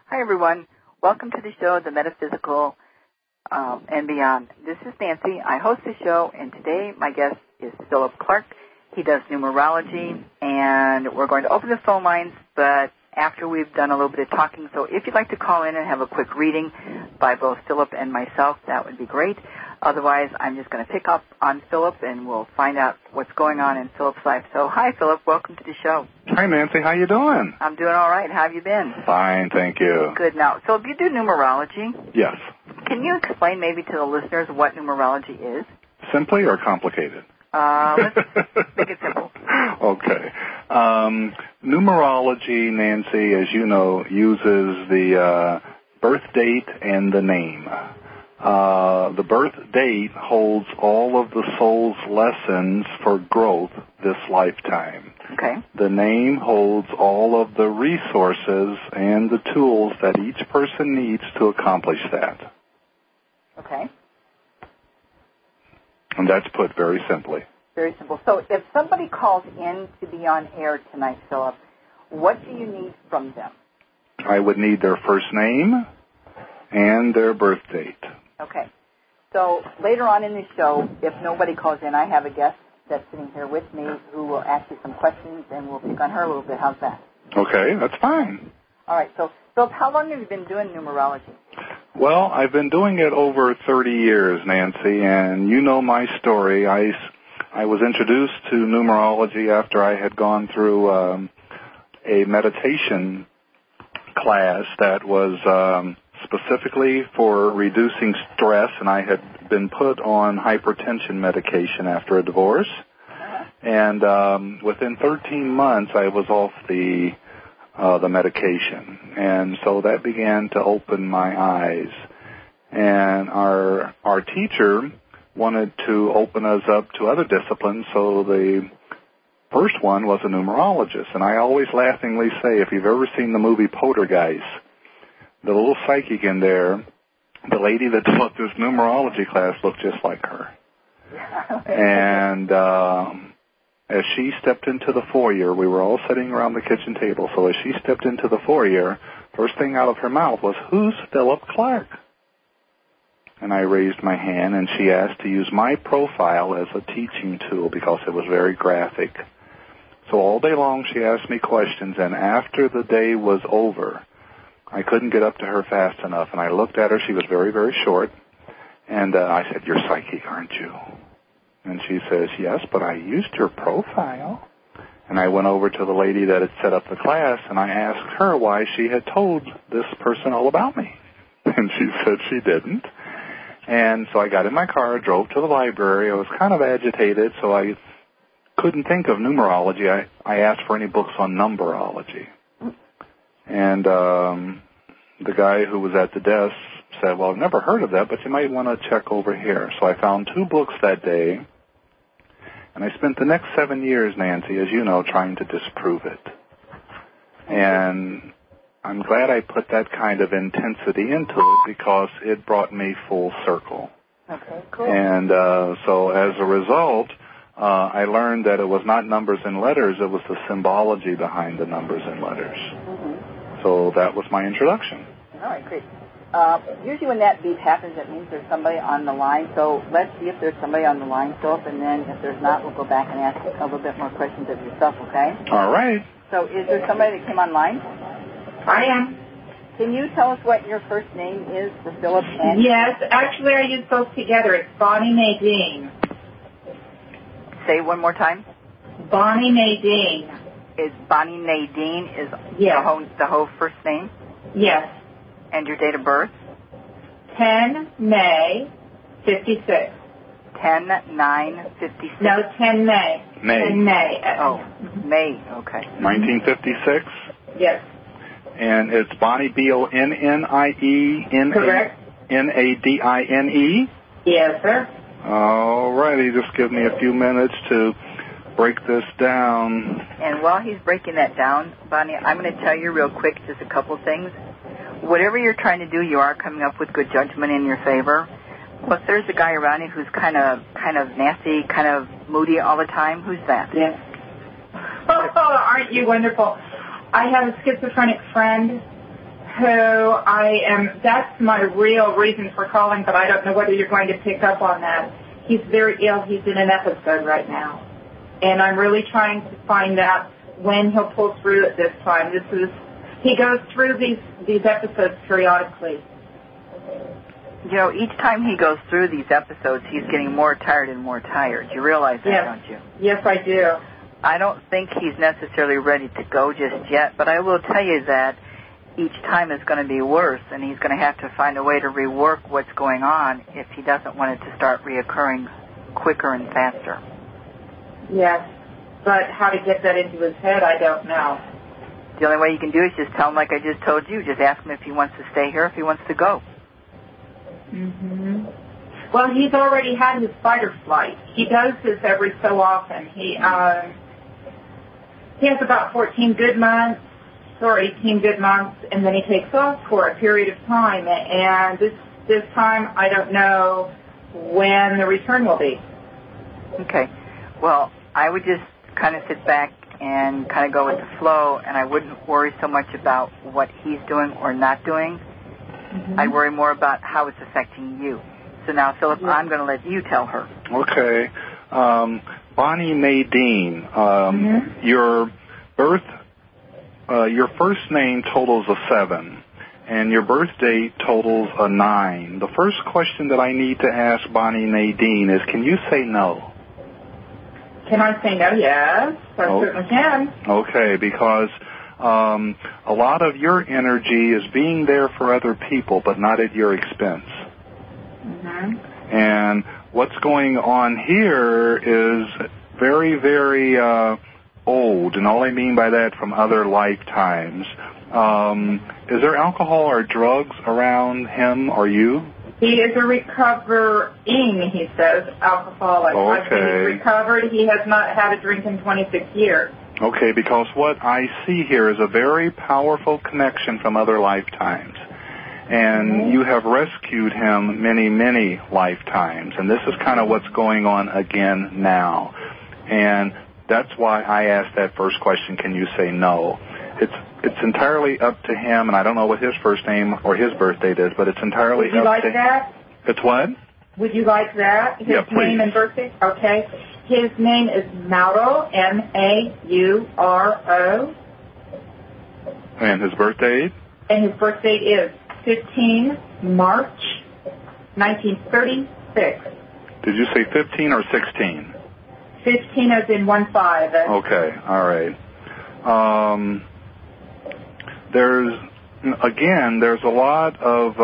Hi, everyone. Welcome to the show, The Metaphysical and Beyond. This is Nancy. I host the show, and today my guest is Philip Clark. He does numerology, and we're going to open the phone lines, but after we've done a little bit of talking. So if you'd like to call in and have a quick reading by both Philip and myself, that would be great. Otherwise, I'm just going to pick up on Philip, and we'll find out what's going on in Philip's life. So, hi, Philip. Welcome to the show. Hi, Nancy. How you doing? I'm doing all right. How have you been? Fine, thank you. Good. Now, so if you do numerology, yes. Can you explain maybe to the listeners what numerology is? Simply or complicated? Let's make it simple. Okay. Numerology, Nancy, as you know, uses the birth date and the name. The birth date holds all of the soul's lessons for growth this lifetime. Okay. The name holds all of the resources and the tools that each person needs to accomplish that. Okay. And that's put very simply. Very simple. So if somebody calls in to be on air tonight, Philip, what do you need from them? I would need their first name and their birth date. Okay. So later on in the show, if nobody calls in, I have a guest that's sitting here with me who will ask you some questions, and we'll pick on her a little bit. How's that? Okay, that's fine. All right. So, Philip, how long have you been doing numerology? Well, I've been doing it over 30 years, Nancy, and you know my story. I was introduced to numerology after I had gone through a meditation class that was specifically for reducing stress, and I had been put on hypertension medication after a divorce. And within 13 months, I was off the medication, and so that began to open my eyes. And our teacher wanted to open us up to other disciplines, so the first one was a numerologist. And I always laughingly say, if you've ever seen the movie Poltergeist, the little psychic in there, the lady that taught this numerology class looked just like her. And as she stepped into the foyer, we were all sitting around the kitchen table, so as she stepped into the foyer, first thing out of her mouth was, "Who's Philip Clark?" And I raised my hand, and she asked to use my profile as a teaching tool because it was very graphic. So all day long she asked me questions, and after the day was over, I couldn't get up to her fast enough, and I looked at her. She was very, very short, and I said, "You're psychic, aren't you?" And she says, "Yes, but I used your profile." And I went over to the lady that had set up the class, and I asked her why she had told this person all about me. And she said she didn't. And so I got in my car, drove to the library. I was kind of agitated, so I couldn't think of numerology. I asked for any books on numberology. And the guy who was at the desk said, "Well, I've never heard of that, but you might want to check over here." So I found 2 books that day, and I spent the next 7 years, Nancy, as you know, trying to disprove it. And I'm glad I put that kind of intensity into it because it brought me full circle. Okay, cool. And so as a result, I learned that it was not numbers and letters, it was the symbology behind the numbers and letters. Mm-hmm. So that was my introduction. All right, great. Usually when that beep happens, it means there's somebody on the line. So let's see if there's somebody on the line, Philip, and then if there's not, we'll go back and ask a little bit more questions of yourself, okay? All right. So is there somebody that came online? I am. Can you tell us what your first name is for Philip? And Yes, actually I use both together. It's Bonnie Nadine. say one more time. Bonnie Nadine. Is Bonnie Nadine is Yes. the whole first name? Yes. And your date of birth? 10 May 56. 10/9/56. No, 10 May. May. 10 May. Oh, May. Okay. 1956. Yes. And it's Bonnie, B-O-N-N-I-E, Correct. N-A-D-I-N-E. Yes, sir. All righty. Just give me a few minutes to break this down. And while he's breaking that down, Bonnie, I'm going to tell you real quick just a couple things. Whatever you're trying to do, you are coming up with good judgment in your favor. Well, if there's a guy around you who's kind of nasty, kind of moody all the time, who's that? Yes. Oh, aren't you wonderful? I have a schizophrenic friend that's my real reason for calling, but I don't know whether you're going to pick up on that. He's very ill. He's in an episode right now. And I'm really trying to find out when he'll pull through it this time. He goes through these episodes periodically. You know, each time he goes through these episodes, he's getting more tired and more tired. You realize that, yes. don't you? Yes, I do. I don't think he's necessarily ready to go just yet, but I will tell you that each time is going to be worse, and he's going to have to find a way to rework what's going on if he doesn't want it to start reoccurring quicker and faster. Yes, but how to get that into his head, I don't know. The only way you can do it is just tell him like I just told you. Just ask him if he wants to stay here, if he wants to go. Mm-hmm. Well, he's already had his fight or flight. He does this every so often. He has about 14 good months or 18 good months, and then he takes off for a period of time. And this time, I don't know when the return will be. Okay. Well, I would just kind of sit back and kind of go with the flow, and I wouldn't worry so much about what he's doing or not doing. Mm-hmm. I'd worry more about how it's affecting you. So now, Philip, I'm going to let you tell her. Okay. Bonnie Nadine, your first name totals a 7, and your birth date totals a 9. The first question that I need to ask Bonnie Nadine is, can you say no? Can I say no? Yes, I certainly can. Okay, because a lot of your energy is being there for other people, but not at your expense. Mm-hmm. And what's going on here is very, very old, and all I mean by that, from other lifetimes. Is there alcohol or drugs around him or you? He is a recovering, he says, alcoholic. Okay. I think he's recovered. He has not had a drink in 26 years. Okay, because what I see here is a very powerful connection from other lifetimes. And you have rescued him many, many lifetimes. And this is kind of what's going on again now. And that's why I asked that first question, can you say no? It's entirely up to him, and I don't know what his first name or his birth date is, but it's entirely up to him. Would you like that? It's what? Would you like that? His name and birthday? Okay. His name is Mauro, M-A-U-R-O. And his birth date? And his birth date is 15 March 1936. Did you say 15 or 16? 15 as in 1-5. Okay, all right. There's a lot of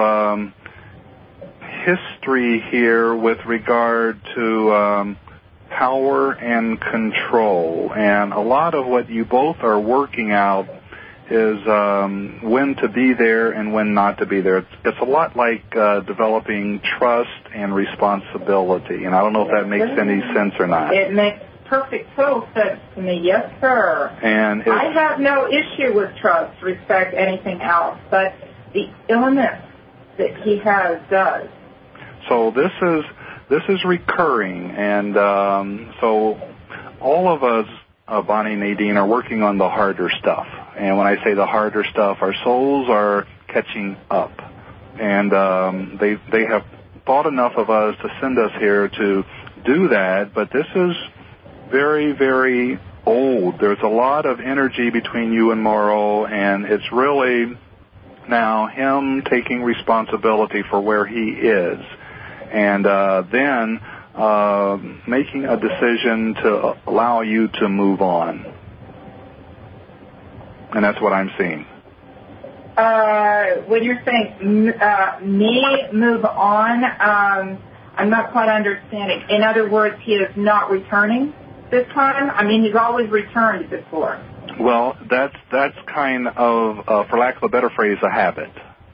history here with regard to power and control, and a lot of what you both are working out is when to be there and when not to be there. It's a lot like developing trust and responsibility, and I don't know if that makes any sense or not. It makes perfect total sense to me, yes, sir. And I have no issue with trust, respect, anything else, but the illness that he has does. So this is recurring, and so all of us, Bonnie and Nadine, are working on the harder stuff. And when I say the harder stuff, our souls are catching up, and they have thought enough of us to send us here to do that. But this is very, very old. There's a lot of energy between you and Mauro, and it's really now him taking responsibility for where he is, and then making a decision to allow you to move on. And that's what I'm seeing. When you're saying me move on, I'm not quite understanding. In other words, he is not returning this time? I mean, he's always returned before. Well, that's kind of, for lack of a better phrase, a habit.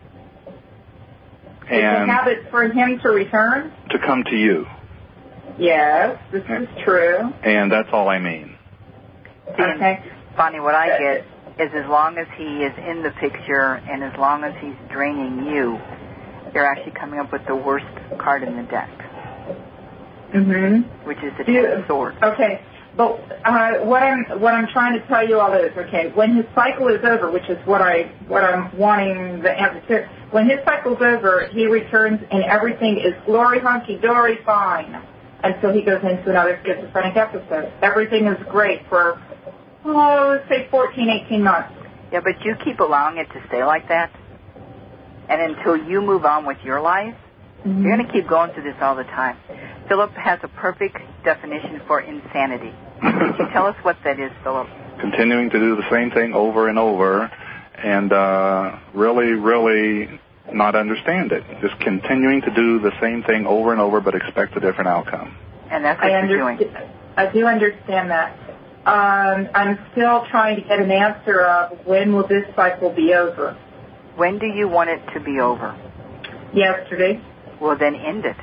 It's a habit for him to return? To come to you. Yes, this is true. And that's all I mean. Okay. Bonnie, what I get is as long as he is in the picture and as long as he's draining you, you're actually coming up with the worst card in the deck. Mm-hmm. Which is the Ten of Swords. Okay. But what I'm trying to tell you all is, okay, when his cycle is over, which is what I'm wanting the answer to, when his cycle's over, he returns and everything is glory hunky dory fine until he goes into another schizophrenic episode. Everything is great for, let's say 14, 18 months. Yeah, but you keep allowing it to stay like that, and until you move on with your life, you're going to keep going through this all the time. Philip has a perfect definition for insanity. Can you tell us what that is, Philip? Continuing to do the same thing over and over and really not understand it. Just continuing to do the same thing over and over but expect a different outcome. And that's what you're doing. I do understand that. I'm still trying to get an answer of when will this cycle be over. When do you want it to be over? Yesterday. Well, then end it.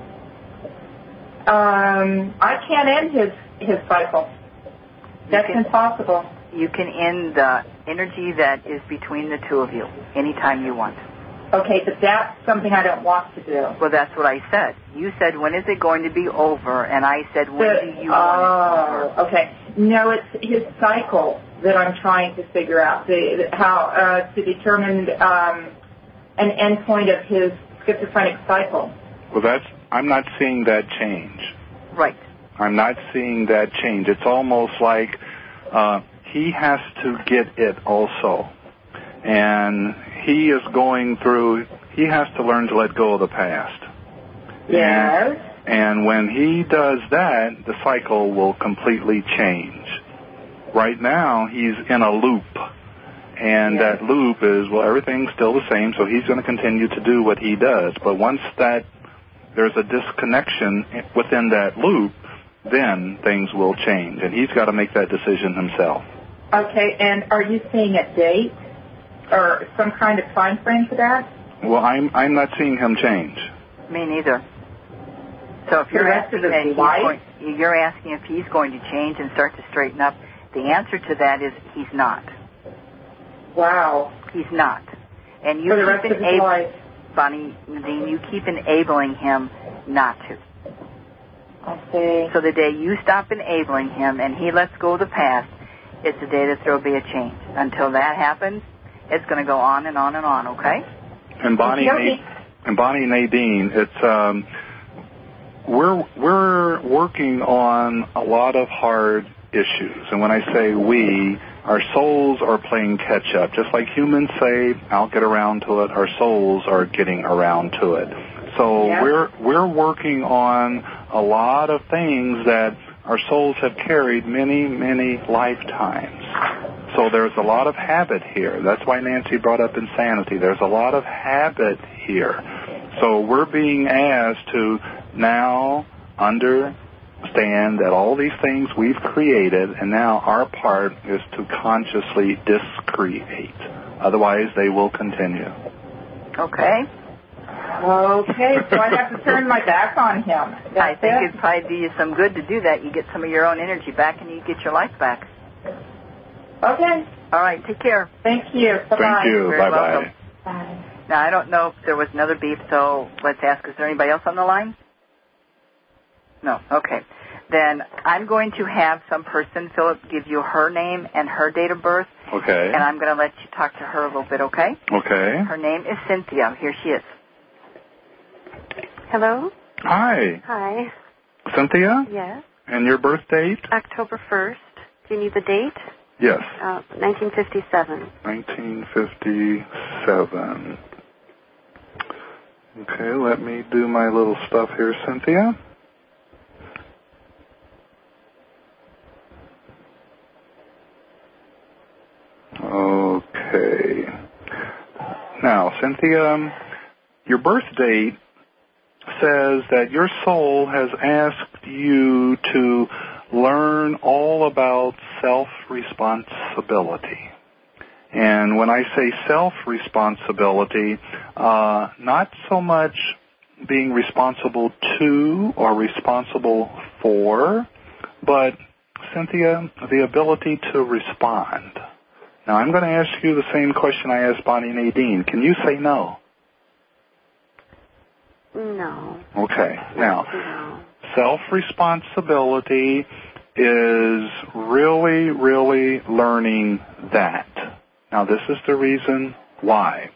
I can't end his cycle. That's impossible. You can end the energy that is between the two of you anytime you want. Okay, but that's something I don't want to do. Well, that's what I said. You said, when is it going to be over? And I said, when do you want it over? Okay. No, it's his cycle that I'm trying to figure out, how to determine an endpoint of his schizophrenic cycle. Well, I'm not seeing that change. Right. I'm not seeing that change. It's almost like he has to get it also. And he is going through, he has to learn to let go of the past. Yes. And when he does that, the cycle will completely change. Right now, he's in a loop. And that loop is, well, everything's still the same, so he's going to continue to do what he does. But once there's a disconnection within that loop, then things will change. And he's got to make that decision himself. Okay, and are you seeing a date or some kind of time frame for that? Well, I'm not seeing him change. Me neither. So if you're asking if he's going to change and start to straighten up, the answer to that is he's not. Wow. He's not. And you for the rest of his life. Bonnie, Nadine, you keep enabling him not to. I see. So the day you stop enabling him and he lets go of the past, it's the day that there will be a change. Until that happens, it's going to go on and on and on, okay? And Bonnie and Nadine, it's we're working on a lot of hard issues. And when I say we, our souls are playing catch up. Just like humans say, I'll get around to it, our souls are getting around to it. So we're working on a lot of things that our souls have carried many, many lifetimes. So there's a lot of habit here. That's why Nancy brought up insanity. There's a lot of habit here. So we're being asked to now understand that all these things we've created, and now our part is to consciously discreate. Otherwise, they will continue. Okay. Okay, so I have to turn my back on him. I think it'd probably do you some good to do that. You get some of your own energy back, and you get your life back. Okay. All right, take care. Thank you. Bye-bye. Thank you. Bye-bye. Bye. Now, I don't know if there was another beep, so let's ask, is there anybody else on the line? No. Okay. Then I'm going to have some person, Philip, give you her name and her date of birth. Okay. And I'm going to let you talk to her a little bit, okay? Okay. Her name is Cynthia. Here she is. Hello? Hi. Hi. Cynthia? Yes. And your birth date? October 1st. Do you need the date? Yes. 1957. 1957. Okay, let me do my little stuff here, Cynthia. Okay. Now, Cynthia, your birth date says that your soul has asked you to learn all about self-responsibility. And when I say self-responsibility, not so much being responsible to or responsible for, but, Cynthia, the ability to respond. Now, I'm going to ask you the same question I asked Bonnie Nadine. Can you say no? No. Okay. Now, No. self-responsibility is really, really learning that. Now, this is the reason why.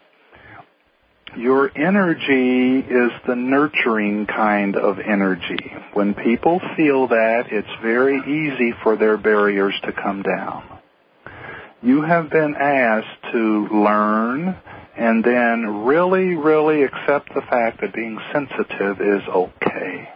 Your energy is the nurturing kind of energy. When people feel that, it's very easy for their barriers to come down. You have been asked to learn and then really, really accept the fact that being sensitive is okay.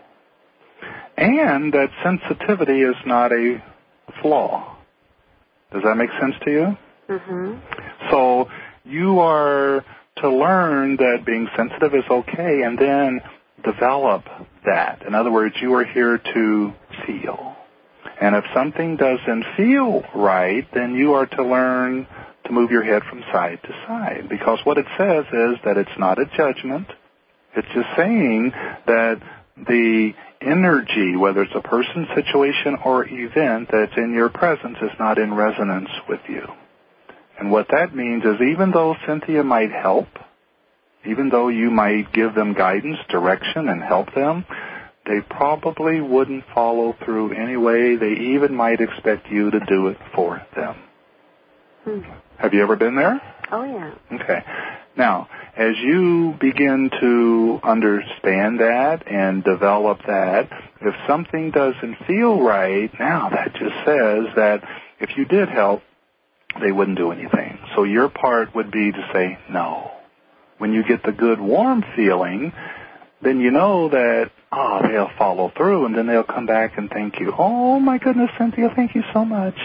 And that sensitivity is not a flaw. Does that make sense to you? Mm-hmm. So you are to learn that being sensitive is okay and then develop that. In other words, you are here to feel. And if something doesn't feel right, then you are to learn to move your head from side to side. Because what it says is that it's not a judgment. It's just saying that the energy, whether it's a person, situation, or event that's in your presence, is not in resonance with you. And what that means is even though Cynthia might help, even though you might give them guidance, direction, and help them, they probably wouldn't follow through anyway. They even might expect you to do it for them. Have you ever been there? Oh, yeah. Okay. Now, as you begin to understand that and develop that, if something doesn't feel right, now that just says that if you did help, they wouldn't do anything. So your part would be to say no. When you get the good, warm feeling, then you know that, they'll follow through, and then they'll come back and thank you. Oh, my goodness, Cynthia, thank you so much.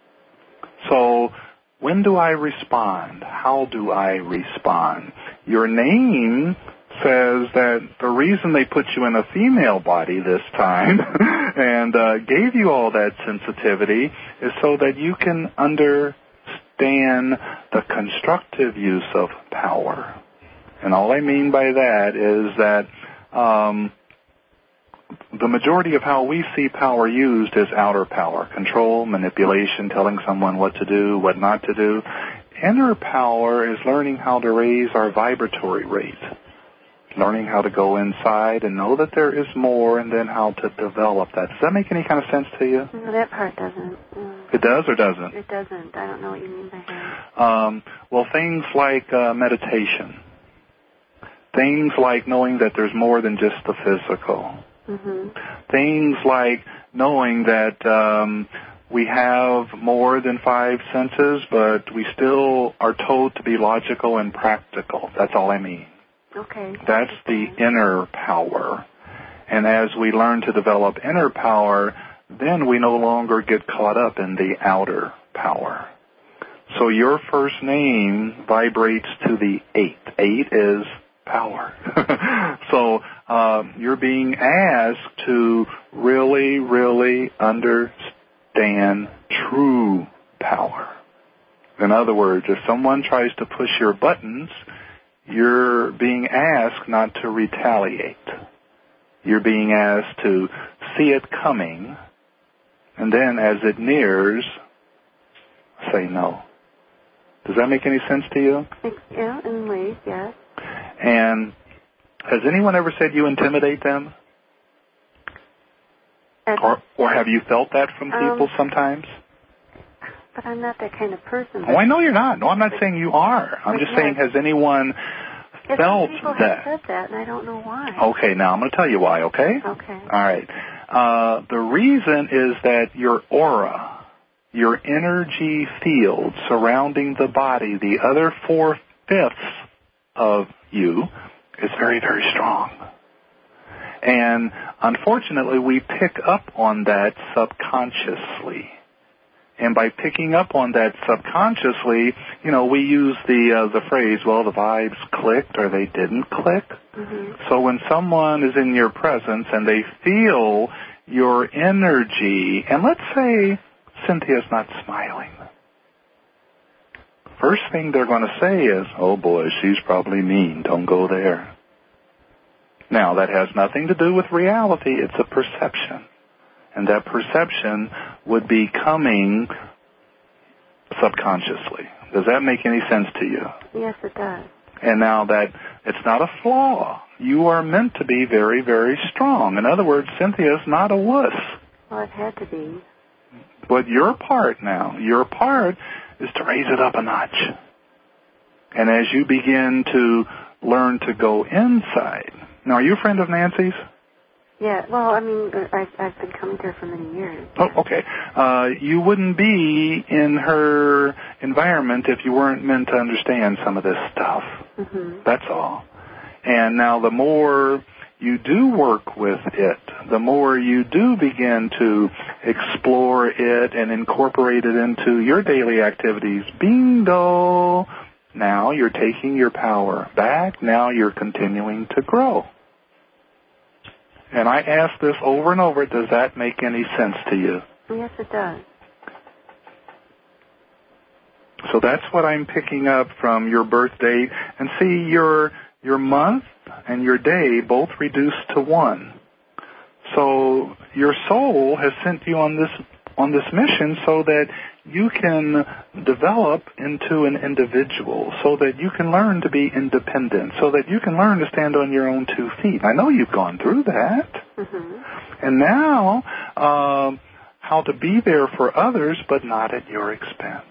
So when do I respond? How do I respond? Your name says that the reason they put you in a female body this time and gave you all that sensitivity is so that you can understand the constructive use of power. And all I mean by that is that the majority of how we see power used is outer power, control, manipulation, telling someone what to do, what not to do. Inner power is learning how to raise our vibratory rate, learning how to go inside and know that there is more, and then how to develop that. Does that make any kind of sense to you? No, that part doesn't. It does or doesn't? It doesn't. I don't know what you mean by that. Well, things like meditation, things like knowing that there's more than just the physical. Mm-hmm. Things like knowing that we have more than 5 senses, but we still are told to be logical and practical. That's all I mean. Okay. That's the inner power. And as we learn to develop inner power, then we no longer get caught up in the outer power. So your first name vibrates to the 8. 8 is power. So you're being asked to really, really understand true power. In other words, if someone tries to push your buttons, you're being asked not to retaliate. You're being asked to see it coming, and then as it nears, say no. Does that make any sense to you? Yeah, in ways, yes. And has anyone ever said you intimidate them? Or have you felt that from people sometimes? But I'm not that kind of person. Oh, I know you're not. No, I'm not saying you are. I'm just saying, has anyone felt people that? Have said that, and I don't know why. Okay, now I'm going to tell you why, okay? Okay. All right. The reason is that your aura, your energy field surrounding the body, the other 4/5 of you, is very, very strong. And unfortunately, we pick up on that subconsciously. And by picking up on that subconsciously, we use the phrase, well, the vibes clicked or they didn't click. Mm-hmm. So when someone is in your presence and they feel your energy, and let's say Cynthia's not smiling, first thing they're going to say is, oh boy, she's probably mean, don't go there. Now, that has nothing to do with reality, it's a perception. And that perception would be coming subconsciously. Does that make any sense to you? Yes, it does. And now that it's not a flaw. You are meant to be very, very strong. In other words, Cynthia's not a wuss. Well, I've had to be. But your part is to raise it up a notch. And as you begin to learn to go inside. Now, are you a friend of Nancy's? Yeah, well, I mean, I've been coming to her for many years. Oh, okay. You wouldn't be in her environment if you weren't meant to understand some of this stuff. Mm-hmm. That's all. And now the more you do work with it, the more you do begin to explore it and incorporate it into your daily activities, bingo! Now you're taking your power back. Now you're continuing to grow. And I ask this over and over, does that make any sense to you? Yes, it does. So that's what I'm picking up from your birth date. And see, your month and your day both reduced to 1. So your soul has sent you on this mission so that you can develop into an individual, so that you can learn to be independent, so that you can learn to stand on your own 2 feet. I know you've gone through that. Mm-hmm. And now, how to be there for others, but not at your expense.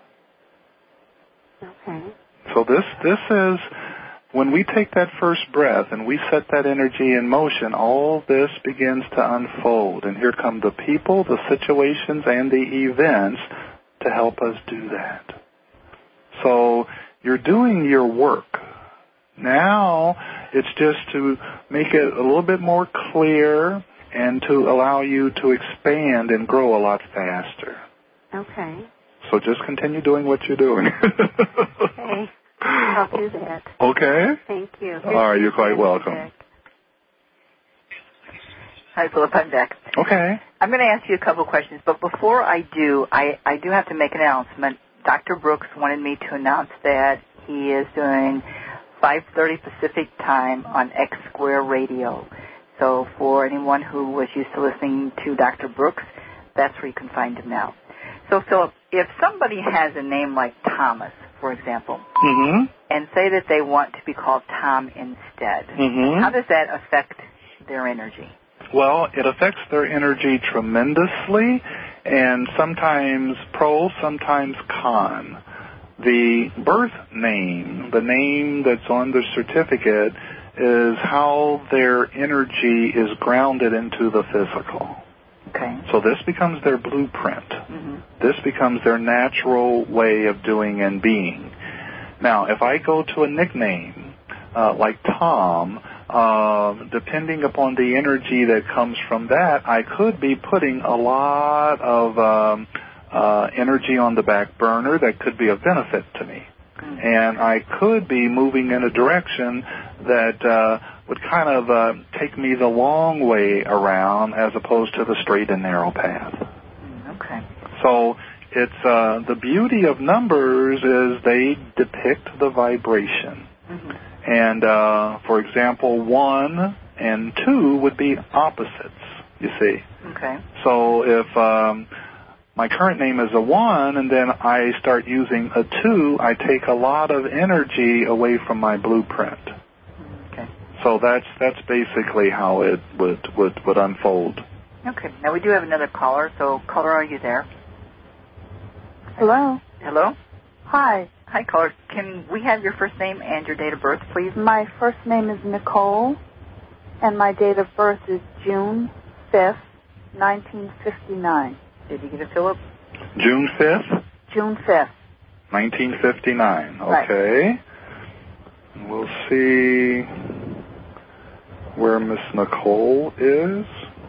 Okay. So this is, when we take that first breath and we set that energy in motion, all this begins to unfold. And here come the people, the situations, and the events to help us do that. So you're doing your work. Now it's just to make it a little bit more clear and to allow you to expand and grow a lot faster. Okay. So just continue doing what you're doing. Okay. I'll do that. Okay? Thank you. All right, you're quite welcome. Hi, Philip. I'm back. Okay. I'm going to ask you a couple of questions, but before I do, I do have to make an announcement. Dr. Brooks wanted me to announce that he is doing 5:30 Pacific time on X Square Radio. So for anyone who was used to listening to Dr. Brooks, that's where you can find him now. So, Philip, if somebody has a name like Thomas, for example, Mm-hmm. and say that they want to be called Tom instead, Mm-hmm. how does that affect their energy? Well, it affects their energy tremendously, and sometimes pro, sometimes con. The birth name, the name that's on the certificate, is how their energy is grounded into the physical. Okay. So this becomes their blueprint. Mm-hmm. This becomes their natural way of doing and being. Now, if I go to a nickname like Tom, depending upon the energy that comes from that, I could be putting a lot of energy on the back burner that could be of benefit to me. Mm-hmm. And I could be moving in a direction that would kind of take me the long way around as opposed to the straight and narrow path. Okay. So it's the beauty of numbers is they depict the vibration. Mm-hmm. And, for example, 1 and 2 would be opposites, you see. Okay. So if my current name is a 1 and then I start using a 2, I take a lot of energy away from my blueprint. Okay. So that's basically how it would unfold. Okay. Now we do have another caller. So, caller, are you there? Hello. Hello? Hi. Hi, caller. Can we have your first name and your date of birth, please? My first name is Nicole, and my date of birth is June 5th, 1959. Did you get it, Philip? June 5th? June 5th. 1959. Right. Okay. We'll see where Miss Nicole is.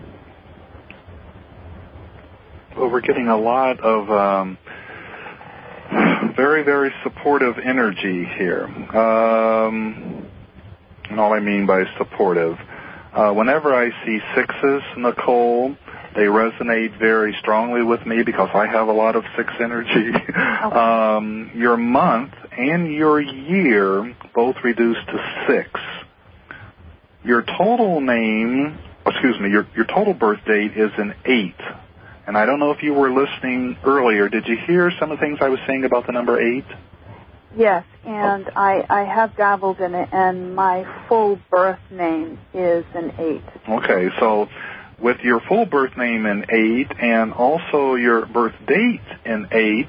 Well, we're getting a lot of very, very supportive energy here. And all I mean by supportive, whenever I see 6s, Nicole, they resonate very strongly with me because I have a lot of 6 energy. Okay. Your month and your year both reduced to 6. Your total your total birth date is an 8. And I don't know if you were listening earlier. Did you hear some of the things I was saying about the number 8? Yes, and I have dabbled in it, and my full birth name is an 8. Okay, so with your full birth name in 8 and also your birth date in 8,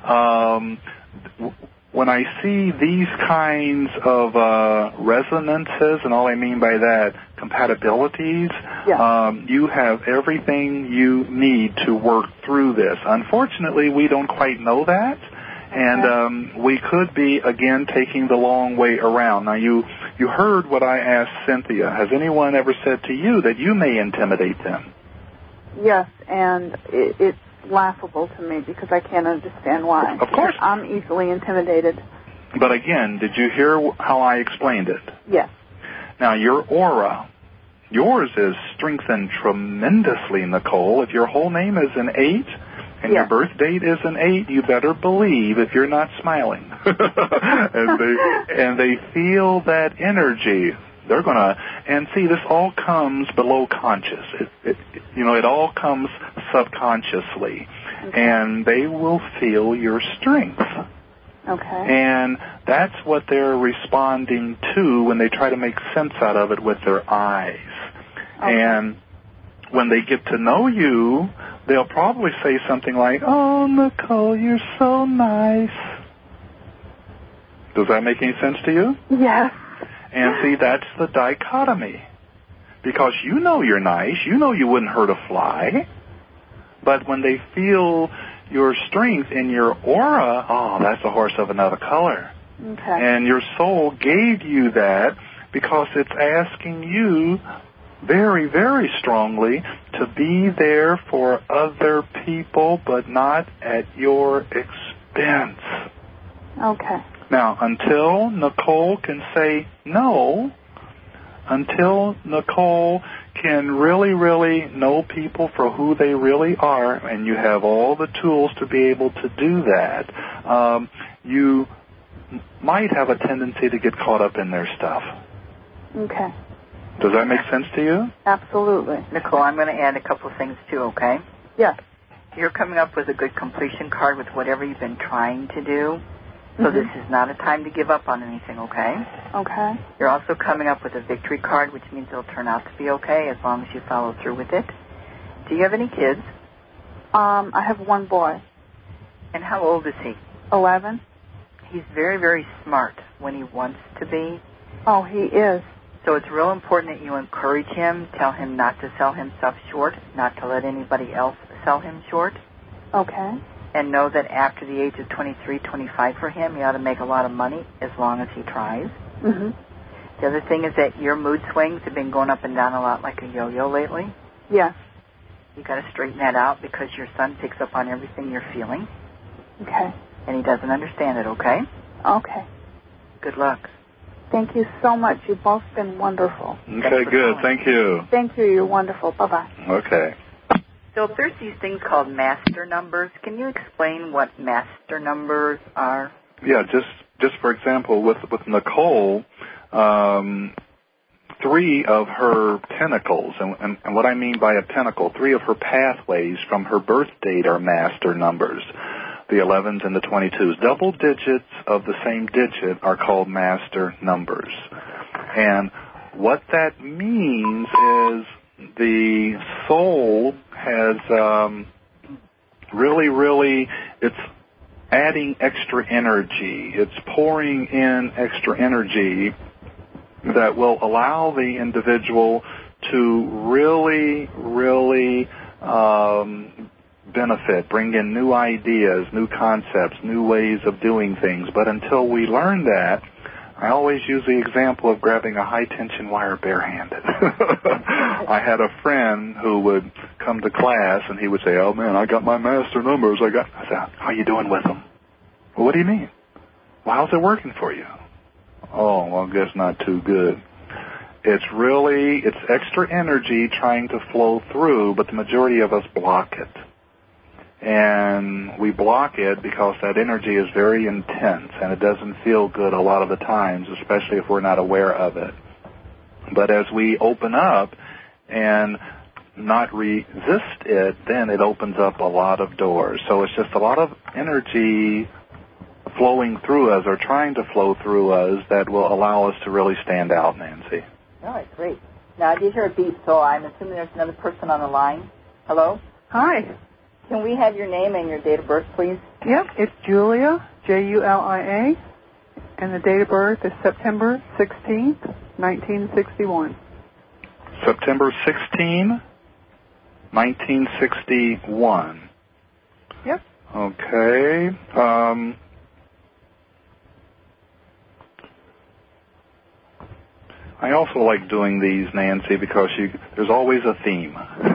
when I see these kinds of resonances, and all I mean by that, compatibilities, you have everything you need to work through this. Unfortunately, we don't quite know that, and we could be, again, taking the long way around. Now, you heard what I asked Cynthia. Has anyone ever said to you that you may intimidate them? Yes, and it's laughable to me because I can't understand why. Of course. I'm easily intimidated. But again, did you hear how I explained it? Yes. Now, your aura, yours is strengthened tremendously, Nicole. If your whole name is an 8 and your birth date is an 8, you better believe if you're not smiling. and they feel that energy. They're going to, and see, this all comes below conscious. It all comes subconsciously. And they will feel your strength. Okay. And that's what they're responding to when they try to make sense out of it with their eyes. Okay. And when they get to know you, they'll probably say something like, "Oh, Nicole, you're so nice." Does that make any sense to you? Yes. And see, that's the dichotomy. Because you know you're nice, you know you wouldn't hurt a fly, but when they feel your strength in your aura, oh, that's a horse of another color. Okay. And your soul gave you that because it's asking you very, very strongly to be there for other people, but not at your expense. Okay. Now, until Nicole can say no, until Nicole can really, really know people for who they really are, and you have all the tools to be able to do that, you might have a tendency to get caught up in their stuff. Okay. Does that make sense to you? Absolutely. Nicole, I'm going to add a couple of things too, okay? Yes. You're coming up with a good completion card with whatever you've been trying to do. So this is not a time to give up on anything, okay? Okay. You're also coming up with a victory card, which means it'll turn out to be okay as long as you follow through with it. Do you have any kids? I have one boy. And how old is he? 11. He's very, very smart when he wants to be. Oh, he is. So it's real important that you encourage him, tell him not to sell himself short, not to let anybody else sell him short. Okay. And know that after the age of 23, 25 for him, he ought to make a lot of money as long as he tries. Mm-hmm. The other thing is that your mood swings have been going up and down a lot like a yo-yo lately. Yes. You got to straighten that out because your son picks up on everything you're feeling. Okay. And he doesn't understand it, okay? Okay. Good luck. Thank you so much. You've both been wonderful. Okay, good. Thank you. Thank you. You're wonderful. Bye-bye. Okay. So if there's these things called master numbers, can you explain what master numbers are? Yeah, just for example, with Nicole, 3 of her pentacles, and what I mean by a pentacle, 3 of her pathways from her birth date are master numbers, the 11s and the 22s. Double digits of the same digit are called master numbers. And what that means is the soul has really, it's adding extra energy. It's pouring in extra energy that will allow the individual to really benefit, bring in new ideas, new concepts, new ways of doing things. But until we learn that, I always use the example of grabbing a high-tension wire barehanded. I had a friend who would come to class, and he would say, "Oh, man, I got my master numbers. I said, how you doing with them?" "Well, what do you mean?" "Well, how's it working for you?" "Oh, well, I guess not too good." It's extra energy trying to flow through, but the majority of us block it. And we block it because that energy is very intense, and it doesn't feel good a lot of the times, especially if we're not aware of it. But as we open up and not resist it, then it opens up a lot of doors. So it's just a lot of energy flowing through us or trying to flow through us that will allow us to really stand out, Nancy. All right, great. Now, I did hear a beep, so I'm assuming there's another person on the line. Hello? Hi. Can we have your name and your date of birth, please? Yep, it's Julia, Julia, and the date of birth is September 16th, 1961. September 16, 1961. Yep. Okay. I also like doing these, Nancy, because there's always a theme.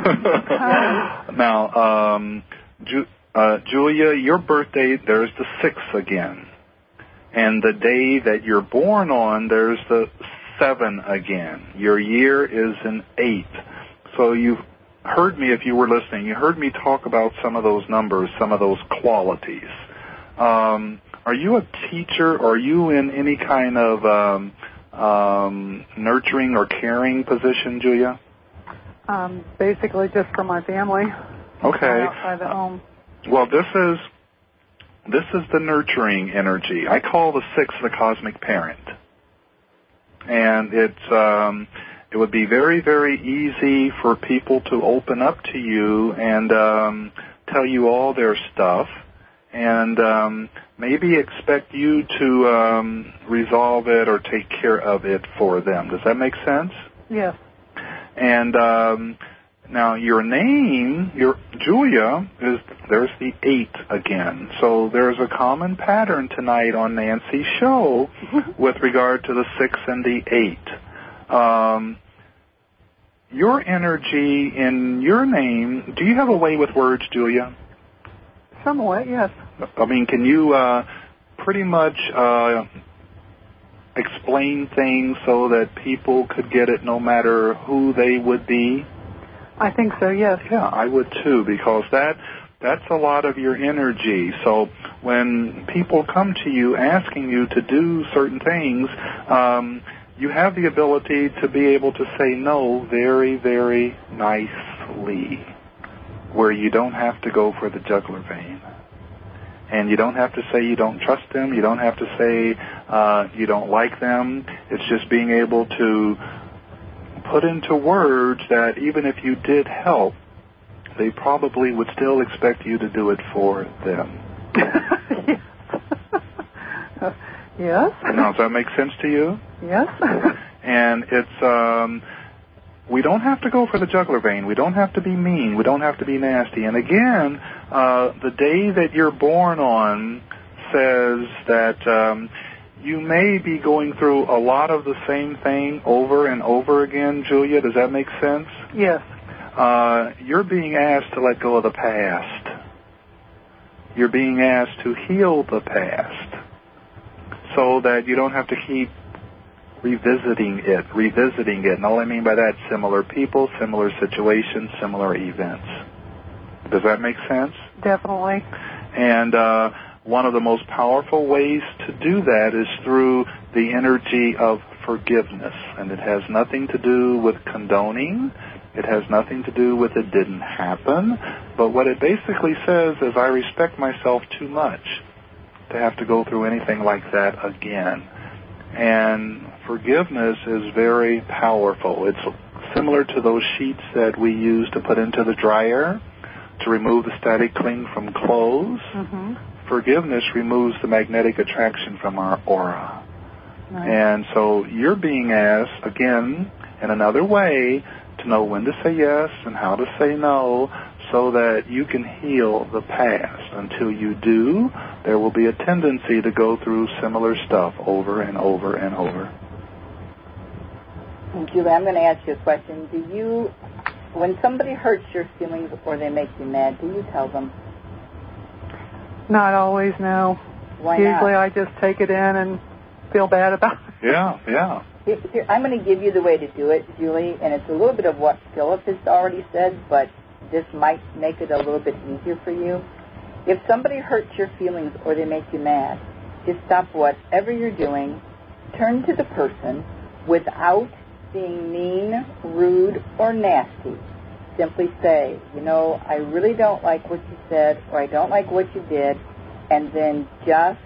Now, Julia, your birthday, there's the 6th again. And the day that you're born on, there's the 7 again. Your year is an 8. So you've heard me, if you were listening, you heard me talk about some of those numbers, some of those qualities. Are you a teacher? Or are you in any kind of nurturing or caring position, Julia? Basically just for my family. Okay. Outside the home. Well, this is the nurturing energy. I call the 6 the cosmic parent. And it would be very, very easy for people to open up to you and tell you all their stuff and maybe expect you to resolve it or take care of it for them. Does that make sense? Yes. And now your name, Julia, there's the 8 again. So there's a common pattern tonight on Nancy's show with regard to the 6 and the 8. Your energy in your name, do you have a way with words, Julia? Somewhat, yes. I mean, can you pretty much explain things so that people could get it no matter who they would be? I think so, yes. Yeah, I would too, because that's a lot of your energy. So when people come to you asking you to do certain things, you have the ability to be able to say no very, very nicely, where you don't have to go for the jugular vein. And you don't have to say you don't trust them. You don't have to say you don't like them. It's just being able to put into words that even if you did help, they probably would still expect you to do it for them. Yes. Now, does that make sense to you? Yes. And it's, we don't have to go for the jugular vein. We don't have to be mean. We don't have to be nasty. And again, the day that you're born on says that you may be going through a lot of the same thing over and over again, Julia. Does that make sense? Yes. You're being asked to let go of the past. You're being asked to heal the past so that you don't have to keep revisiting it. And all I mean by that, similar people, similar situations, similar events. Does that make sense? Definitely. And one of the most powerful ways to do that is through the energy of forgiveness. And it has nothing to do with condoning. It has nothing to do with it didn't happen. But what it basically says is I respect myself too much to have to go through anything like that again. And forgiveness is very powerful. It's similar to those sheets that we use to put into the dryer to remove the static cling from clothes. Mm-hmm. Forgiveness removes the magnetic attraction from our aura. Nice. And so you're being asked, again, in another way, to know when to say yes and how to say no so that you can heal the past. Until you do, there will be a tendency to go through similar stuff over and over and over. Julie, I'm going to ask you a question. When somebody hurts your feelings or they make you mad, do you tell them? Not always, no. Why Usually not? I just take it in and feel bad about it. Yeah. Here, I'm going to give you the way to do it, Julie, and it's a little bit of what Philip has already said, but this might make it a little bit easier for you. If somebody hurts your feelings or they make you mad, just stop whatever you're doing, turn to the person without being mean, rude, or nasty. Simply say, I really don't like what you said, or I don't like what you did, and then just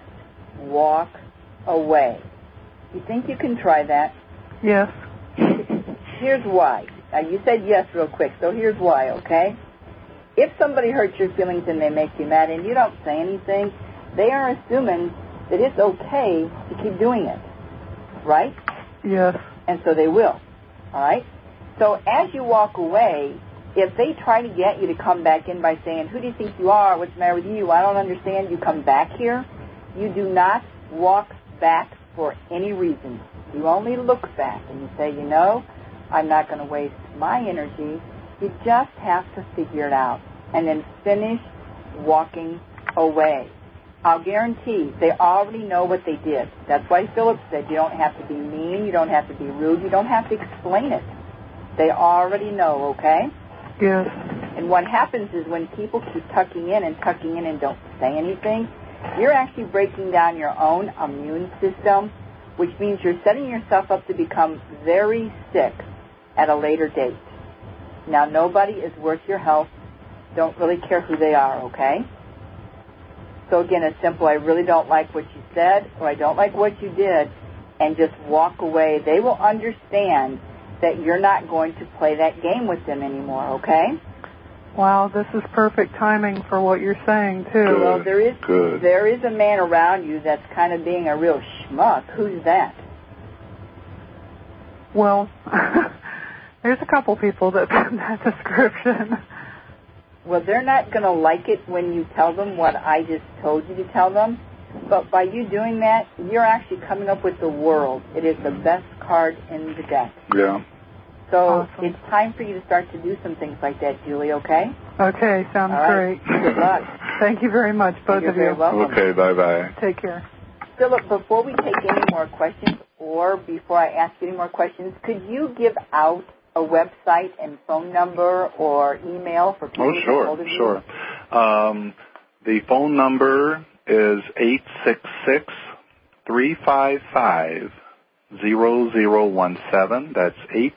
walk away. You think you can try that? Yes. here's why. You said yes real quick, so here's why, okay? If somebody hurts your feelings and they make you mad and you don't say anything, they are assuming that it's okay to keep doing it, right? Yes. And so they will, all right? So as you walk away, if they try to get you to come back in by saying, who do you think you are? What's the matter with you? I don't understand. You come back here. You do not walk back for any reason. You only look back and you say, you know, I'm not going to waste my energy. You just have to figure it out and then finish walking away. I'll guarantee they already know what they did. That's why Philip said you don't have to be mean, you don't have to be rude, you don't have to explain it. They already know, okay? Yes. And what happens is when people keep tucking in and don't say anything, you're actually breaking down your own immune system, which means you're setting yourself up to become very sick at a later date. Now, nobody is worth your health. Don't really care who they are, okay? So again, it's simple. I really don't like what you said, or I don't like what you did, and just walk away. They will understand that you're not going to play that game with them anymore, okay? Wow, this is perfect timing for what you're saying, too. Good. Well, there is a man around you that's kind of being a real schmuck. Who's that? Well, there's a couple people that fit that description. Well, they're not going to like it when you tell them what I just told you to tell them. But by you doing that, you're actually coming up with the world. It is the best card in the deck. Yeah. So Awesome. It's time for you to start to do some things like that, Julie, okay? Okay, sounds All right. great. Good luck. Thank you very much, both You're of you. very welcome. Okay, bye-bye. Take care. Philip, before we take any more questions, or before I ask you any more questions, could you give out a website and phone number or email for people to get hold of you? Sure. The phone number is 866-355-0017. That's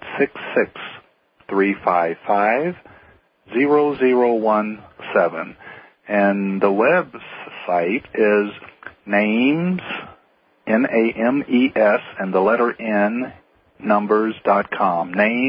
866-355-0017. And the website is names, Names, and the letter N, numbers.com.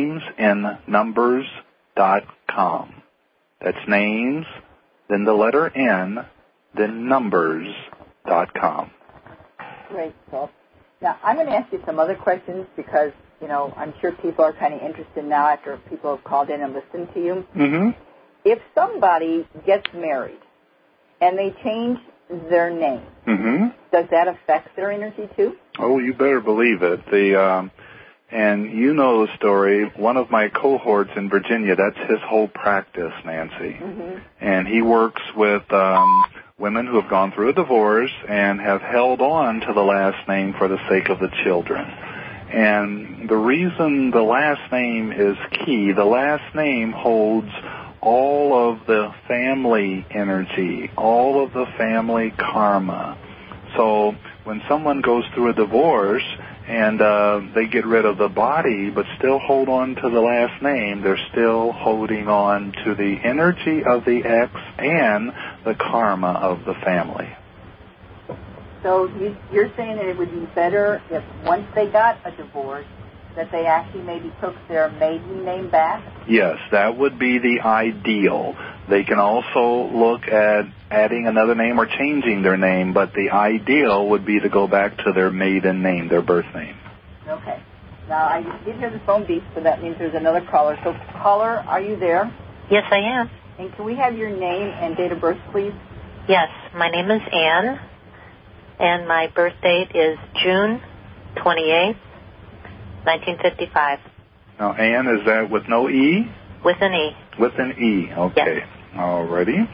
Namesandnumbers.com. That's names, then the letter N, then numbers.com. Great, Phil. Now, I'm going to ask you some other questions because, you know, I'm sure people are kind of interested now after people have called in and listened to you. Mm-hmm. If somebody gets married and they change their name, Mm-hmm. does that affect their energy too? Oh, you better believe it. And you know the story. One of my cohorts in Virginia, that's his whole practice, Nancy. Mm-hmm. And he works with women who have gone through a divorce and have held on to the last name for the sake of the children. And the reason the last name is key, the last name holds all of the family energy, all of the family karma. So when someone goes through a divorce and they get rid of the body but still hold on to the last name, they're still holding on to the energy of the ex and the karma of the family. So you're saying that it would be better if once they got a divorce that they actually maybe took their maiden name back? Yes, that would be the ideal. They can also look at adding another name or changing their name, but the ideal would be to go back to their maiden name, their birth name. Okay. Now, I did hear the phone beep, so that means there's another caller. So, caller, are you there? Yes, I am. And can we have your name and date of birth, please? Yes, my name is Ann, and my birth date is June 28th, 1955. Now, Ann, is that with no E? With an E. With an E, okay. Yes. Alrighty.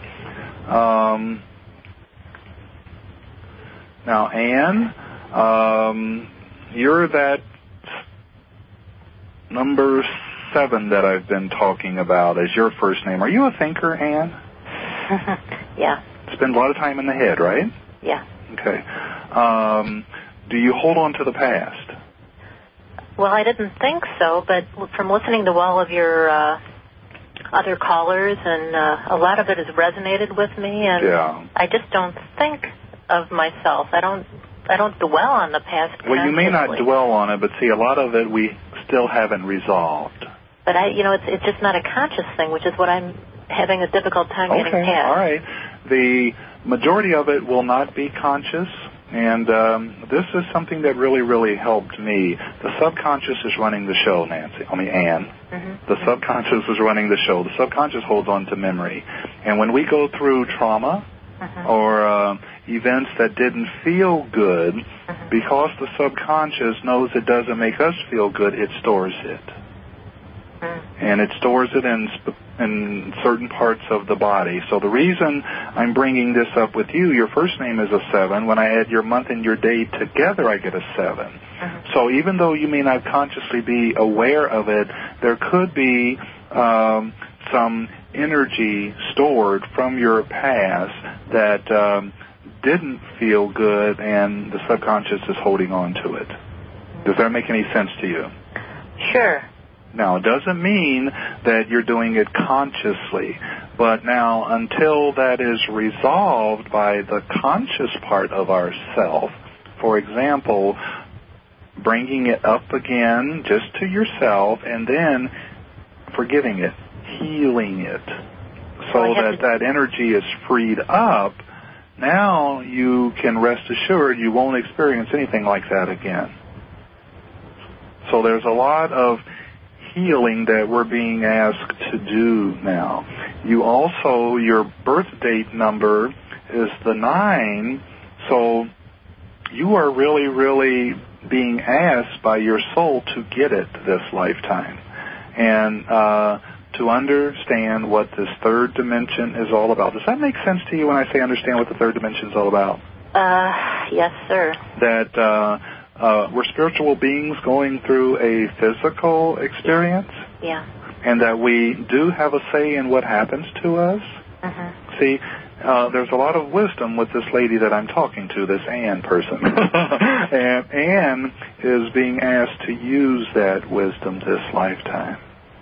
Now, Ann, you're that number 7 that I've been talking about as your first name. Are you a thinker, Ann? Yeah. Spend a lot of time in the head, right? Yeah. Okay. Do you hold on to the past? Well, I didn't think so, but from listening to all of your other callers, and a lot of it has resonated with me, and Yeah. I just don't think of myself. I don't dwell on the past. Well, you may not consciously. dwell on it, but see, a lot of it we still haven't resolved. But it's just not a conscious thing, which is what I'm having a difficult time getting past. Okay, all right. The majority of it will not be conscious, and this is something that really, really helped me. The subconscious is running the show, Ann. Mm-hmm. The subconscious is running the show. The subconscious holds on to memory. And when we go through trauma or events that didn't feel good, because the subconscious knows it doesn't make us feel good, it stores it. And it stores it in certain parts of the body. So the reason I'm bringing this up with you, your first name is a 7. When I add your month and your day together, I get a 7. So even though you may not consciously be aware of it, there could be some energy stored from your past that didn't feel good, and the subconscious is holding on to it. Does that make any sense to you? Sure. Now, it doesn't mean that you're doing it consciously, but now until that is resolved by the conscious part of ourself, for example, bringing it up again just to yourself and then forgiving it, healing it, so that energy is freed up, now you can rest assured you won't experience anything like that again. So there's a lot of healing that we're being asked to do now. You also, your birth date number is the 9, so you are really, really being asked by your soul to get it this lifetime and to understand what this third dimension is all about. Does that make sense to you when I say understand what the third dimension is all about? Yes, sir. That we're spiritual beings going through a physical experience. Yeah. And that we do have a say in what happens to us. See, there's a lot of wisdom with this lady that I'm talking to, this Ann person. And Ann is being asked to use that wisdom this lifetime.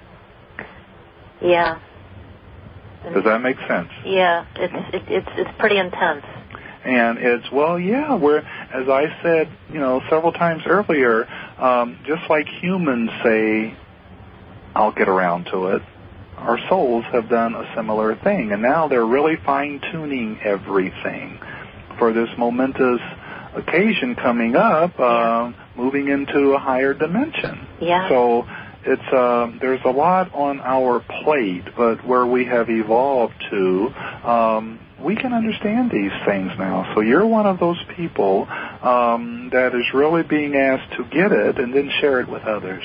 Yeah. Does that make sense? Yeah, it's pretty intense. And it's, we're, as I said, several times earlier, just like humans say, I'll get around to it, our souls have done a similar thing. And now they're really fine-tuning everything for this momentous occasion coming up, moving into a higher dimension. Yeah. So it's there's a lot on our plate, but where we have evolved to, we can understand these things now. So you're one of those people that is really being asked to get it and then share it with others.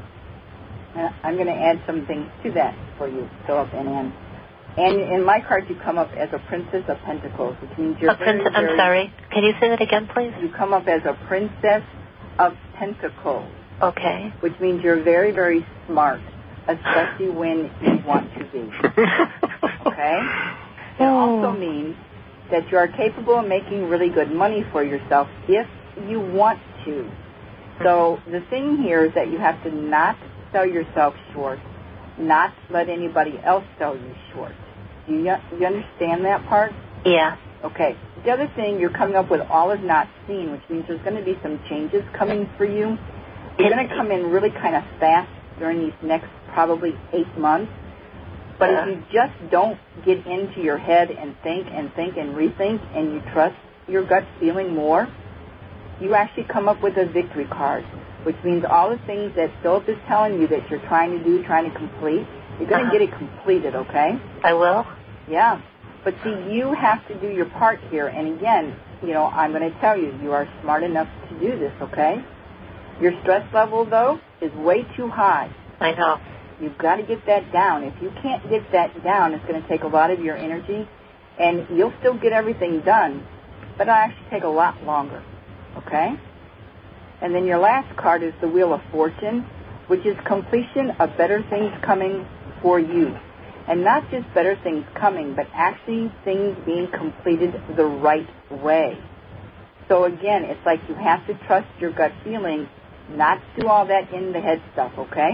I'm going to add something to that for you, Philip and Ann. And in my card, you come up as a Princess of Pentacles, which means you're I'm sorry. Can you say that again, please? You come up as a Princess of Pentacles. Okay. Which means you're very, very smart, especially when you want to be. Okay? It also means that you are capable of making really good money for yourself if you want to. So the thing here is that you have to not sell yourself short, not let anybody else sell you short. Do you understand that part? Yeah. Okay. The other thing, you're coming up with all is not seen, which means there's going to be some changes coming for you. You're going to come in really kind of fast during these next probably 8 months. But if you just don't get into your head and think and rethink and you trust your gut feeling more, you actually come up with a victory card, which means all the things that Philip is telling you that you're trying to do, trying to complete, you're going to get it completed, okay? I will? Yeah. But see, you have to do your part here. And again, I'm going to tell you, you are smart enough to do this, okay? Your stress level, though, is way too high. I know. You've got to get that down. If you can't get that down, it's going to take a lot of your energy, and you'll still get everything done, but it'll actually take a lot longer, okay? And then your last card is the Wheel of Fortune, which is completion of better things coming for you. And not just better things coming, but actually things being completed the right way. So again, it's like you have to trust your gut feeling, not do all that in the head stuff, okay?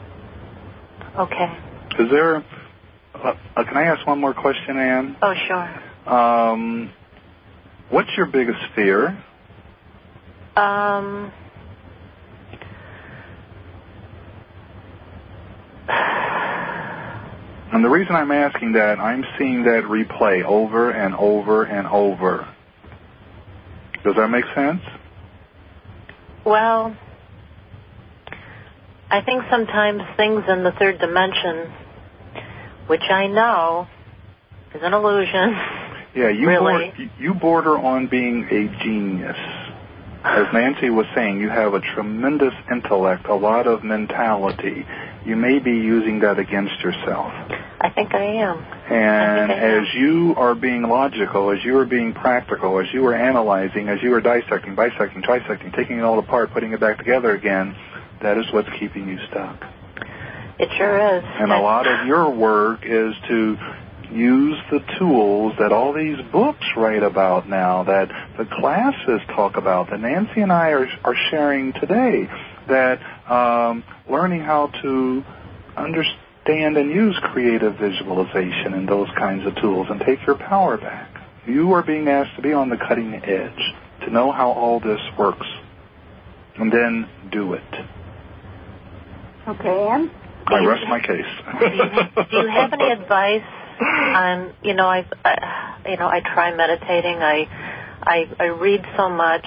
Okay. Is there, can I ask one more question, Ann? Oh, sure. What's your biggest fear? And the reason I'm asking that, I'm seeing that replay over and over and over. Does that make sense? Well, I think sometimes things in the third dimension, which I know is an illusion. Yeah, really. You border on being a genius. As Nancy was saying, you have a tremendous intellect, a lot of mentality. You may be using that against yourself. I think I am. And as you are being logical, as you are being practical, as you are analyzing, as you are dissecting, bisecting, trisecting, taking it all apart, putting it back together again, that is what's keeping you stuck. It sure is. And a lot of your work is to use the tools that all these books write about now, that the classes talk about, that Nancy and I are sharing today, that learning how to understand and use creative visualization and those kinds of tools and take your power back. You are being asked to be on the cutting edge, to know how all this works, and then do it. Okay, Ann? I rest my case. Do you have any advice on, I try meditating. I read so much.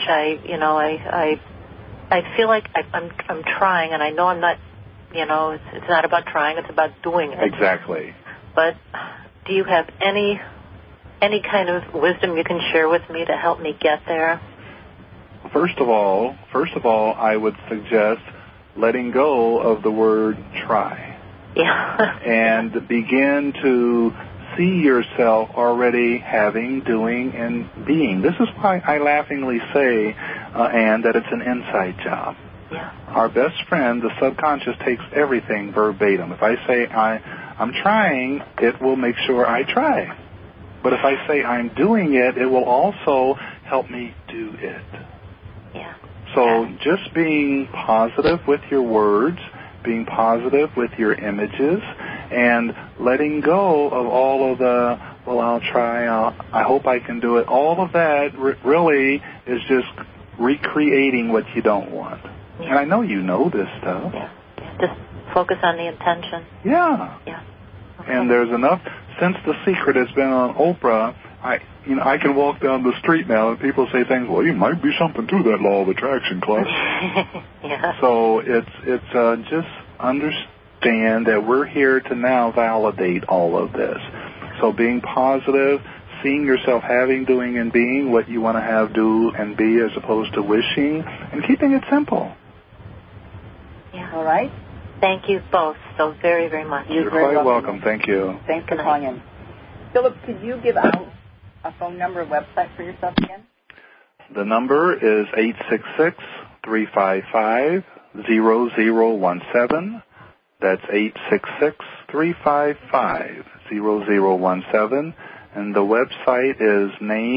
I feel like I'm trying, and I know I'm not. It's not about trying; it's about doing it. Exactly. But do you have any kind of wisdom you can share with me to help me get there? First of all, I would suggest letting go of the word try. Yeah. And begin to see yourself already having, doing, and being. This is why I laughingly say, Anne, that it's an inside job. Yeah. Our best friend, the subconscious, takes everything verbatim. If I say I'm trying, it will make sure I try. But if I say I'm doing it, it will also help me do it. Yeah. So just being positive with your words, being positive with your images, and letting go of all of the, well, I'll try, I hope I can do it. All of that really is just recreating what you don't want. Yeah. And I know you know this stuff. Yeah. Just focus on the intention. Yeah. Yeah. Okay. And there's enough, since The Secret has been on Oprah, I can walk down the street now and people say things, well, you might be something to that law of attraction, Clark. Yeah. So it's just understand that we're here to now validate all of this. So being positive, seeing yourself having, doing, and being what you want to have, do, and be as opposed to wishing, and keeping it simple. Yeah. All right. Thank you both so very, very much. You're quite welcome. Thank you. Thanks for calling in. Philip, could you give out a phone number and website for yourself again? The number is 866-355-0017. That's 866-355-0017. And the website is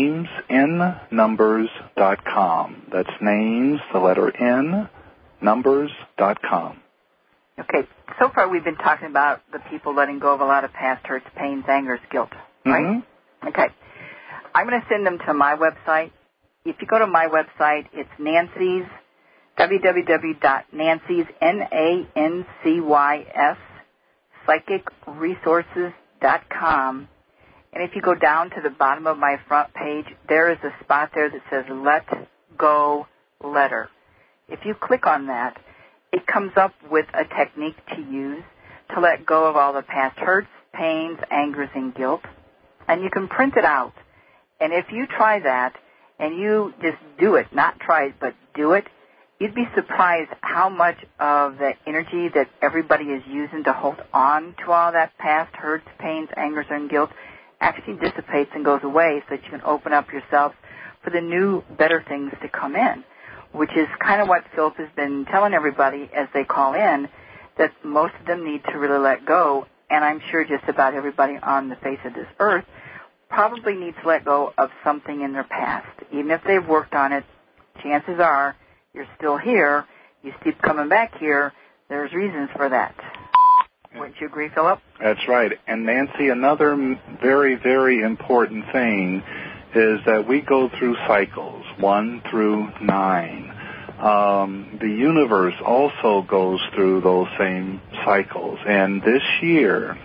namesinnumbers.com. That's names, the letter N, numbers.com. Okay. So far we've been talking about the people letting go of a lot of past hurts, pains, angers, guilt, right? Mm-hmm. Okay. I'm going to send them to my website. If you go to my website, it's Nancy's, www.nancy's, Nancys, psychicresources.com. And if you go down to the bottom of my front page, there is a spot there that says Let Go Letter. If you click on that, it comes up with a technique to use to let go of all the past hurts, pains, angers, and guilt. And you can print it out. And if you try that and you just do it, not try it, but do it, you'd be surprised how much of the energy that everybody is using to hold on to all that past hurts, pains, angers, and guilt actually dissipates and goes away so that you can open up yourself for the new, better things to come in, which is kind of what Philip has been telling everybody as they call in, that most of them need to really let go, and I'm sure just about everybody on the face of this earth probably needs to let go of something in their past. Even if they've worked on it, chances are you're still here, you keep coming back here, there's reasons for that. Wouldn't you agree, Philip? That's right. And Nancy, another very, very important thing is that we go through cycles, 1 through 9. The universe also goes through those same cycles. And this year,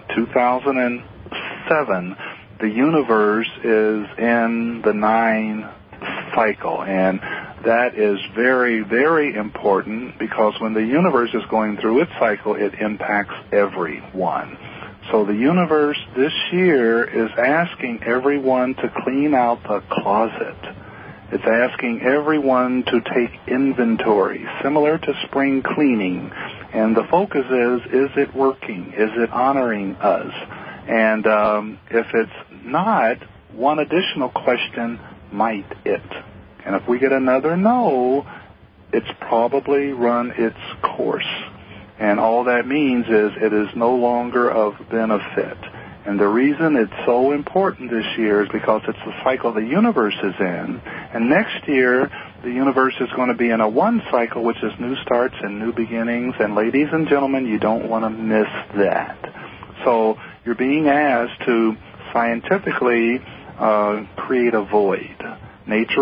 2007, the universe is in the 9th cycle. And that is very, very important because when the universe is going through its cycle, it impacts everyone. So the universe this year is asking everyone to clean out the closet. It's asking everyone to take inventory, similar to spring cleaning. And the focus is it working? Is it honoring us? And if it's not, one additional question, might it? And if we get another no, it's probably run its course. And all that means is it is no longer of benefit. And the reason it's so important this year is because it's the cycle the universe is in. And next year, the universe is going to be in a 1 cycle, which is new starts and new beginnings. And ladies and gentlemen, you don't want to miss that. So you're being asked to scientifically create a void. Nature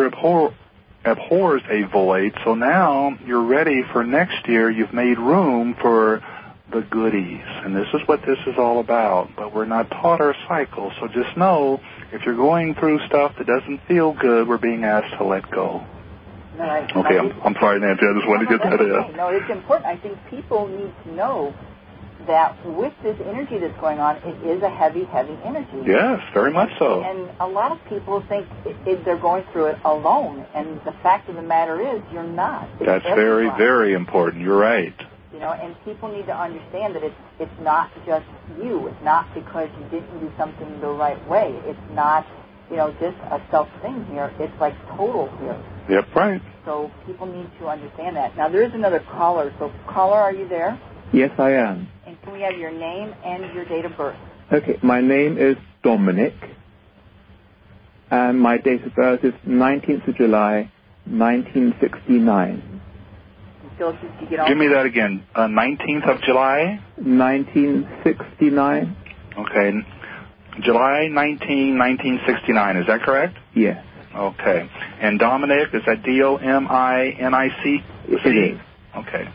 abhors a void, so now you're ready for next year. You've made room for the goodies, and this is what this is all about. But we're not taught our cycle, so just know if you're going through stuff that doesn't feel good, we're being asked to let go. No, okay, I'm sorry, Nancy. I just wanted to get that in. Okay. No, it's important. I think people need to know that with this energy that's going on, it is a heavy, heavy energy. Yes, very much so. And a lot of people think they're going through it alone, and the fact of the matter is you're not. That's very, very important. You're right. You know, and people need to understand that it's not just you. It's not because you didn't do something the right way. It's not, just a self thing here. It's like total here. Yep, right. So people need to understand that. Now, there is another caller. So, caller, are you there? Yes, I am. And can we have your name and your date of birth? Okay, my name is Dominic, and my date of birth is 19th of July, 1969. Give me that again. 19th of July? 1969. Okay. July 1969. Is that correct? Yes. Okay. And Dominic, is that D-O-M-I-N-I-C? It is. Okay.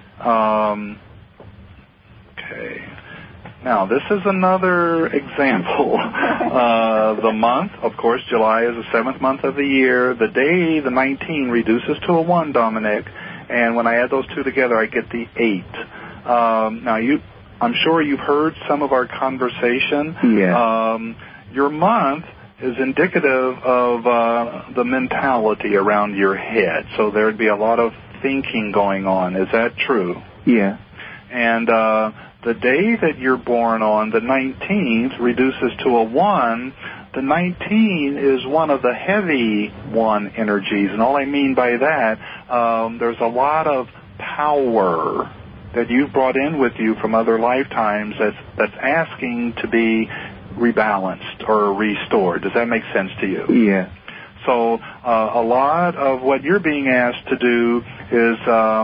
Okay. Now, this is another example. The month, of course, July is the 7th month of the year. The day, the 19, reduces to a 1, Dominic. And when I add those two together, I get the 8. Now, I'm sure you've heard some of our conversation. Yeah. Your month is indicative of the mentality around your head. So there'd be a lot of thinking going on. Is that true? Yeah. And the day that you're born on, the 19th, reduces to a 1. The 19 is one of the heavy 1 energies. And all I mean by that, there's a lot of power that you've brought in with you from other lifetimes that's asking to be rebalanced or restored. Does that make sense to you? Yeah. So a lot of what you're being asked to do is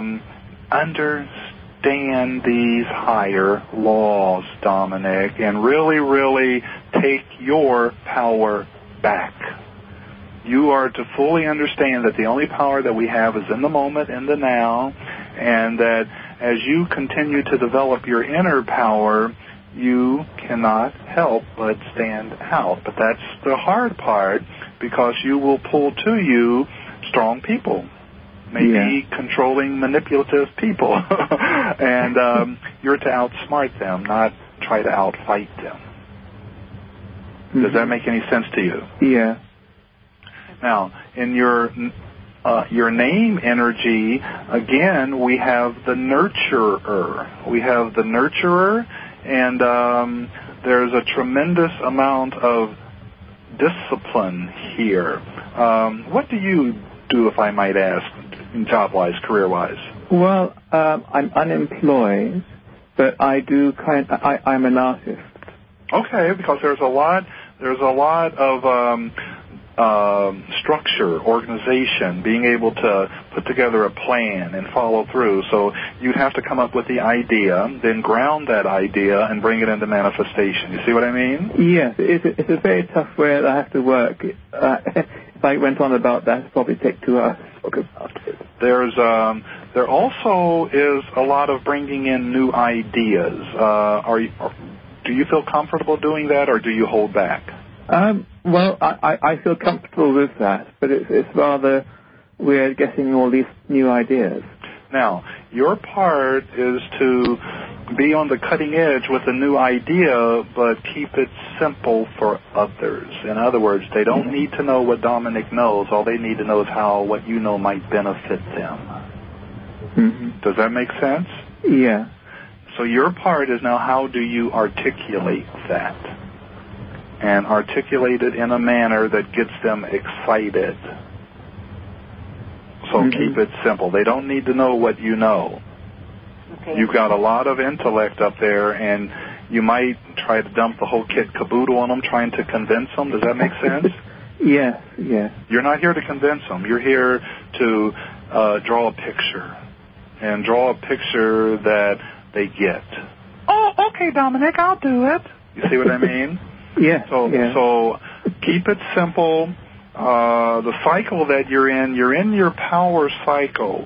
understand these higher laws, Dominic, and really, really take your power back. You are to fully understand that the only power that we have is in the moment, in the now, and that as you continue to develop your inner power, you cannot help but stand out. But that's the hard part, because you will pull to you strong people, maybe controlling, manipulative people. And you're to outsmart them, not try to outfight them. Mm-hmm. Does that make any sense to you? Yeah. Now, in your name energy, again, we have the nurturer. We have the nurturer, and there's a tremendous amount of discipline here. What do you do, if I might ask, job-wise, career-wise? Well, I'm unemployed, but I'm an artist. Okay, because there's a lot of structure, organization, being able to put together a plan and follow through. So you'd have to come up with the idea, then ground that idea and bring it into manifestation. You see what I mean? Yes, it's a very tough way that I have to work. If I went on about that, it'd probably take 2 hours to talk about it. There also is a lot of bringing in new ideas. Do you feel comfortable doing that, or do you hold back? Well, I feel comfortable with that, but it's rather weird getting all these new ideas. Now, your part is to be on the cutting edge with a new idea, but keep it simple for others. In other words, they don't need to know what Dominic knows. All they need to know is how what you know might benefit them. Mm-hmm. Does that make sense? Yeah. So your part is now how do you articulate that? And articulate it in a manner that gets them excited. So keep it simple. They don't need to know what you know. Okay. You've got a lot of intellect up there, and you might try to dump the whole kit caboodle on them, trying to convince them. Does that make sense? Yes. You're not here to convince them. You're here to draw a picture, and draw a picture that they get. Oh, okay, Dominic, I'll do it. You see what I mean? Yeah. So keep it simple. The cycle that you're in your power cycle.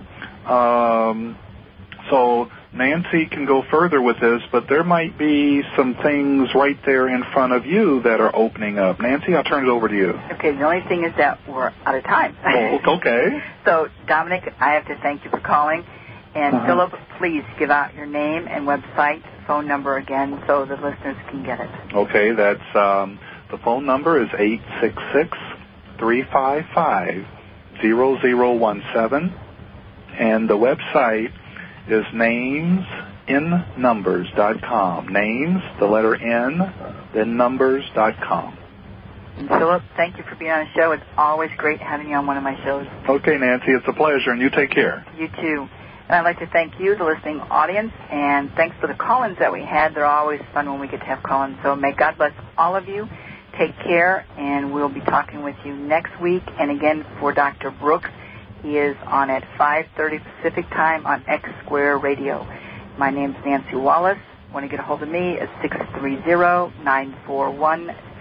So Nancy can go further with this, but there might be some things right there in front of you that are opening up. Nancy, I'll turn it over to you. Okay, the only thing is that we're out of time. Oh, okay. So, Dominic, I have to thank you for calling. And Philip, please give out your name and website, phone number again, so the listeners can get it. Okay, that's the phone number is 866-355-0017, and the website is namesinnumbers.com. Names, the letter N, then numbers.com. And Philip, thank you for being on the show. It's always great having you on one of my shows. Okay, Nancy, it's a pleasure, and you take care. You too. And I'd like to thank you, the listening audience, and thanks for the call-ins that we had. They're always fun when we get to have call-ins. So may God bless all of you. Take care, and we'll be talking with you next week. And again, for Dr. Brooks, he is on at 5:30 Pacific Time on X Square Radio. My name's Nancy Wallace. Want to get a hold of me at 630-941